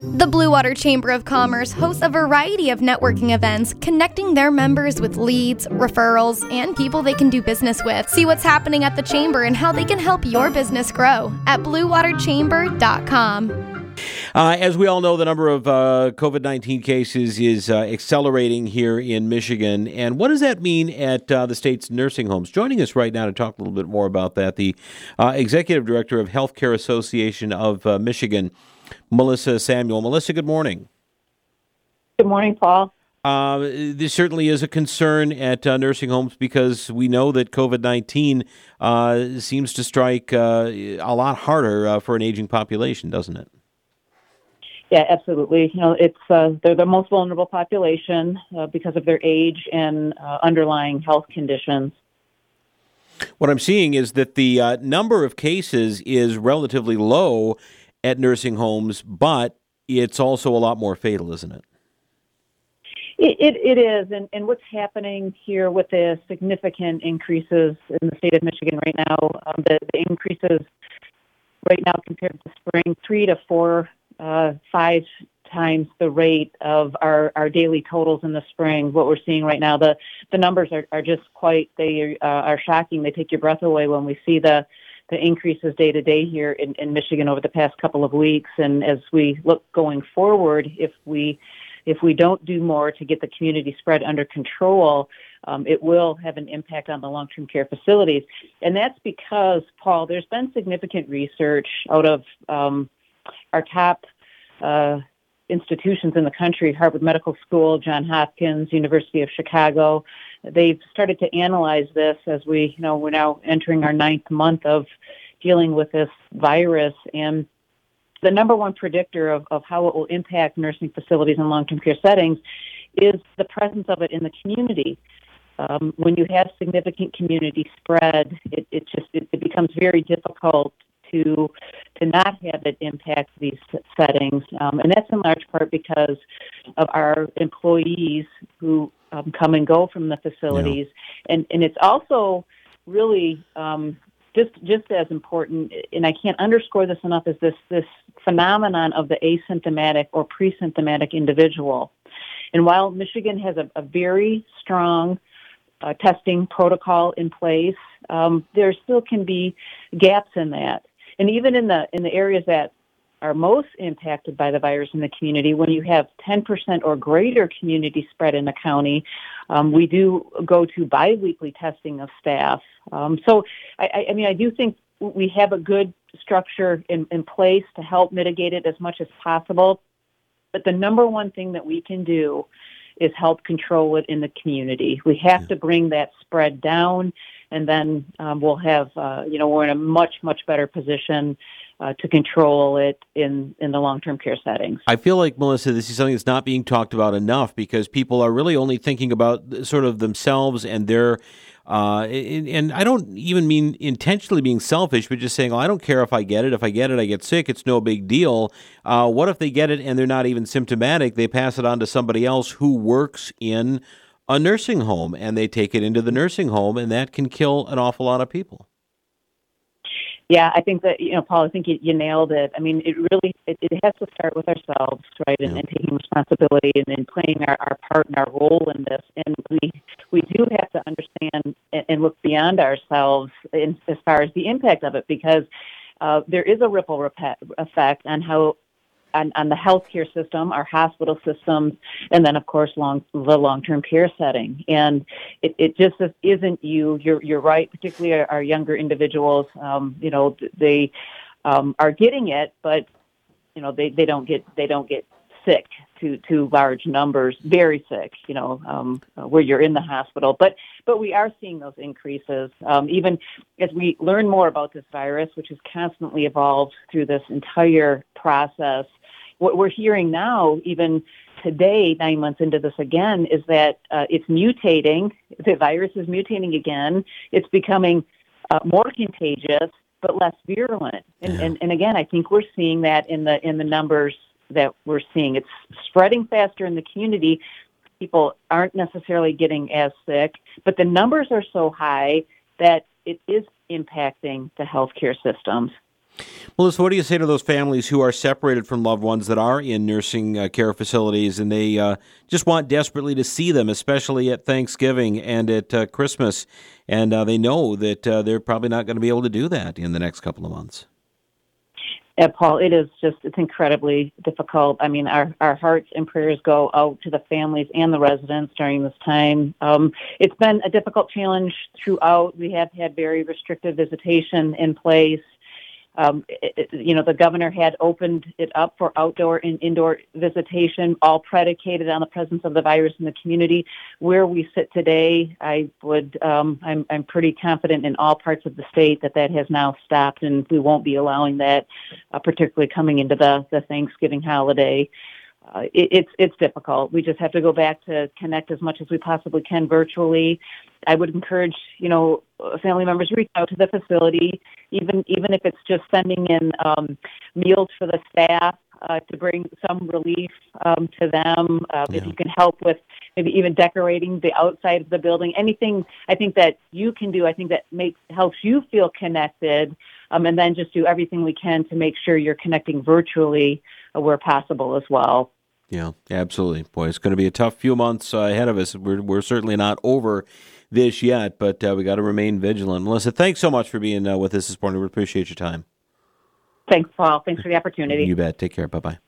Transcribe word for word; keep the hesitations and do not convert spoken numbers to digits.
The Blue Water Chamber of Commerce hosts a variety of networking events, connecting their members with leads, referrals, and people they can do business with. See what's happening at the Chamber and how they can help your business grow at blue water chamber dot com. Uh, as we all know, the number of uh, COVID nineteen cases is uh, accelerating here in Michigan. And what does that mean at uh, the state's nursing homes? Joining us right now to talk a little bit more about that, the uh, Executive Director of Healthcare Association of uh, Michigan, Melissa Samuel. Melissa, good morning. Good morning, Paul. Uh, this certainly is a concern at uh, nursing homes because we know that COVID nineteen uh, seems to strike uh, a lot harder uh, for an aging population, doesn't it? Yeah, absolutely. You know, it's uh, they're the most vulnerable population uh, because of their age and uh, underlying health conditions. What I'm seeing is that the uh, number of cases is relatively low at nursing homes, but it's also a lot more fatal, isn't it? It, it, it is, and, and what's happening here with the significant increases in the state of Michigan right now, um, the, the increases right now compared to spring, three to four Uh, five times the rate of our, our daily totals in the spring. What we're seeing right now, the, the numbers are, are just quite, they uh, are shocking. They take your breath away when we see the, the increases day to day here in, in Michigan over the past couple of weeks. And as we look going forward, if we if we don't do more to get the community spread under control, um, it will have an impact on the long-term care facilities. And that's because, Paul, there's been significant research out of um, our top uh, institutions in the country, Harvard Medical School, Johns Hopkins, University of Chicago. They've started to analyze this as we, you know, we're now entering our ninth month of dealing with this virus. And the number one predictor of, of how it will impact nursing facilities and long-term care settings is the presence of it in the community. Um, when you have significant community spread, it, it just it, it becomes very difficult to to not have it impact these settings. Um, and that's in large part because of our employees who um, come and go from the facilities. Yeah. And, and it's also really um, just just as important, and I can't underscore this enough, is this, this phenomenon of the asymptomatic or pre-symptomatic individual. And while Michigan has a, a very strong uh, testing protocol in place, um, there still can be gaps in that. And even in the in the areas that are most impacted by the virus in the community, when you have ten percent or greater community spread in the county, um, we do go to biweekly testing of staff. Um, so, I, I mean, I do think we have a good structure in, in place to help mitigate it as much as possible. But the number one thing that we can do is help control it in the community. We have yeah. to bring that spread down. And then um, we'll have, uh, you know, we're in a much, much better position uh, to control it in, in the long-term care settings. I feel like, Melissa, this is something that's not being talked about enough because people are really only thinking about sort of themselves and their, uh, and, and I don't even mean intentionally being selfish, but just saying, oh, I don't care if I get it. If I get it, I get sick. It's no big deal. Uh, what if they get it and they're not even symptomatic? They pass it on to somebody else who works in a nursing home, and they take it into the nursing home, and that can kill an awful lot of people. Yeah, I think that, you know, Paul, I think you, you nailed it. I mean, it really, it, it has to start with ourselves, right, and, yeah. and taking responsibility and then playing our, our part and our role in this. And we we do have to understand and, and look beyond ourselves in, as far as the impact of it, because uh, there is a ripple rep- effect on how On, on the healthcare system, our hospital systems, and then, of course, long, the long-term care setting. And it, it just isn't you. You're, you're right, particularly our, our younger individuals, um, you know, they um, are getting it, but, you know, they, they don't get they don't get sick to, to large numbers, very sick, you know, um, where you're in the hospital. But but we are seeing those increases, um, even as we learn more about this virus, which has constantly evolved through this entire process. What we're hearing now, even today, nine months into this again, is that uh, it's mutating. The virus is mutating again. It's becoming uh, more contagious, but less virulent. And, Yeah. and and again, I think we're seeing that in the in the numbers that we're seeing. It's spreading faster in the community. People aren't necessarily getting as sick, but the numbers are so high that it is impacting the healthcare systems. Melissa, what do you say to those families who are separated from loved ones that are in nursing uh, care facilities and they uh, just want desperately to see them, especially at Thanksgiving and at uh, Christmas, and uh, they know that uh, they're probably not going to be able to do that in the next couple of months? Yeah, Paul, it is just, it's incredibly difficult. I mean, our, our hearts and prayers go out to the families and the residents during this time. Um, it's been a difficult challenge throughout. We have had very restricted visitation in place. Um, it, it, you know, the governor had opened it up for outdoor and indoor visitation, all predicated on the presence of the virus in the community. Where we sit today, I would, um, I'm, I'm pretty confident in all parts of the state that that has now stopped, and we won't be allowing that, uh, particularly coming into the, the Thanksgiving holiday. Uh, it, it's it's difficult. We just have to go back to connect as much as we possibly can virtually. I would encourage, you know, family members to reach out to the facility, even even if it's just sending in um, meals for the staff uh, to bring some relief um, to them. Uh, yeah. If you can help with maybe even decorating the outside of the building, anything I think that you can do, I think that makes helps you feel connected, um, and then just do everything we can to make sure you're connecting virtually uh, where possible as well. Yeah, absolutely. Boy, it's going to be a tough few months uh, ahead of us. We're we're certainly not over this yet, but uh, we got to remain vigilant. Melissa, thanks so much for being uh, with us this morning. We appreciate your time. Thanks, Paul. Thanks for the opportunity. You bet. Take care. Bye-bye.